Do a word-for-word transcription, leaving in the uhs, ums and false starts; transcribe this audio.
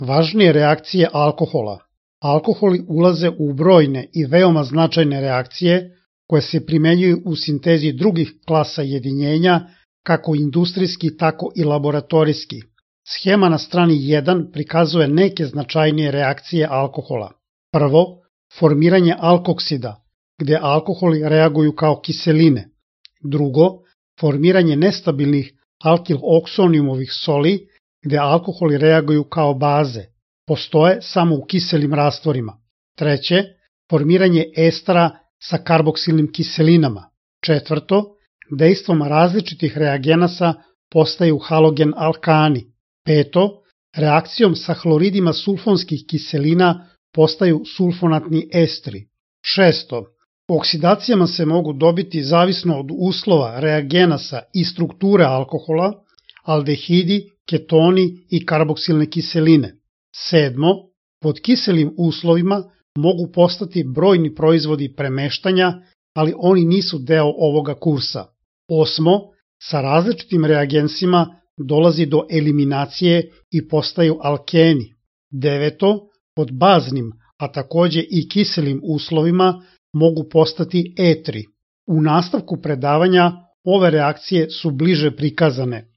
Važnije reakcije alkohola. Alkoholi ulaze u brojne i veoma značajne reakcije koje se primenjuju u sintezi drugih klasa jedinjenja, kako industrijski, tako i laboratorijski. Schema na strani jedan prikazuje neke značajnije reakcije alkohola. Prvo, formiranje alkoksida, gde alkoholi reaguju kao kiseline. Drugo, formiranje nestabilnih alkil-oksoniumovih soli, gde alkoholi reaguju kao baze. Postoje samo u kiselim rastvorima. Treće, formiranje estera sa karboksilnim kiselinama. Četvrto, dejstvom različitih reagenasa postaju halogen alkani. Peto, reakcijom sa hloridima sulfonskih kiselina postaju sulfonatni estri. Šesto, oksidacijama se mogu dobiti zavisno od uslova, reagenasa i strukture alkohola, aldehidi, ketoni i karboksilne kiseline. Sedmo, pod kiselim uslovima mogu postati brojni proizvodi premeštanja, ali oni nisu deo ovoga kursa. Osmo, sa različitim reagensima dolazi do eliminacije i postaju alkeni. Deveto, pod baznim, a takođe i kiselim uslovima mogu postati etri. U nastavku predavanja ove reakcije su bliže prikazane.